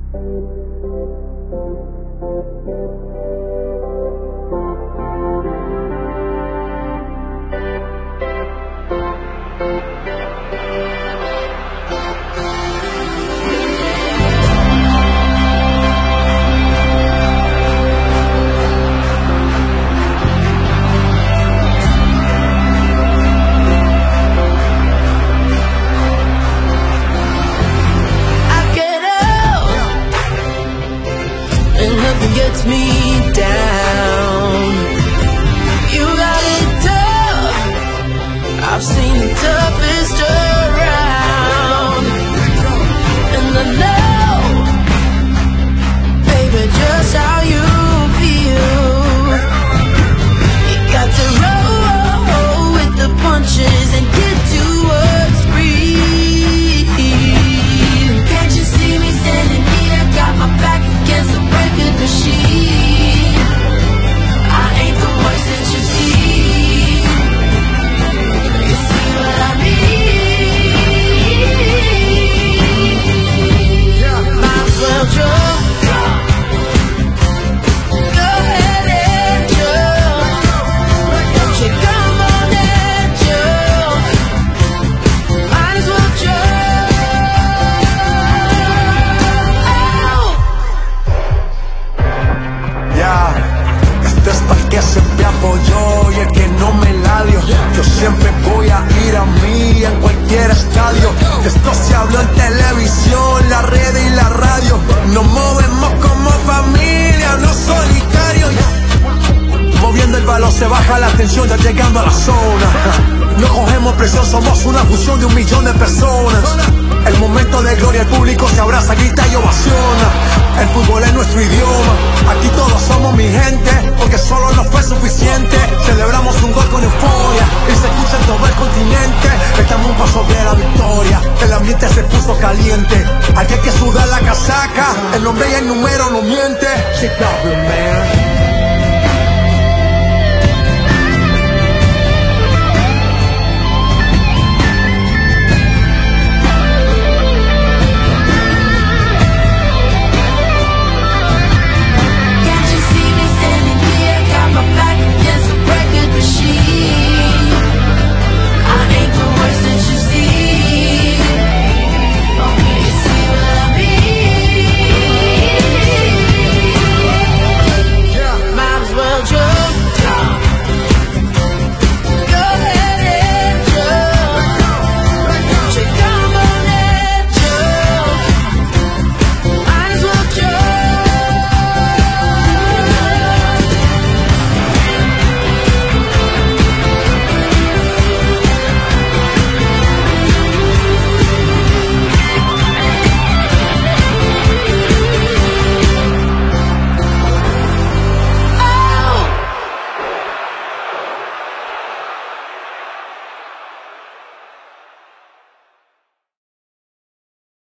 Gets me down. You got it tough. I've seen the toughest around, and I know, baby, just how you feel. You got to roll with the punches and get to what's real. Can't you see me standing here? Got my back against the breaking machine. I ain't the voice that you see. You see what I mean? Might as well jump. Go ahead and jump. Don't you come on and jump. Might as well jump. Esto es para el que siempre apoyó y el que no me la dio. Yo siempre voy a ir a mí en cualquier estadio. De esto se habló en televisión, la red y la radio. Nos movemos como familia, no solitarios. Moviendo el balón se baja la tensión, ya llegando a la zona. No cogemos presión, somos una fusión de 1 millón de personas. El momento de gloria, el público se abraza, grita y ovaciona. El fútbol es nuestro idioma, aquí todos somos mi gente, porque solo no fue suficiente. Celebramos un gol con euforia y se escucha en todo el continente. Estamos un paso de la victoria, el ambiente se puso caliente. Aquí hay que sudar la casaca, el nombre y el número no miente. Chicago, man.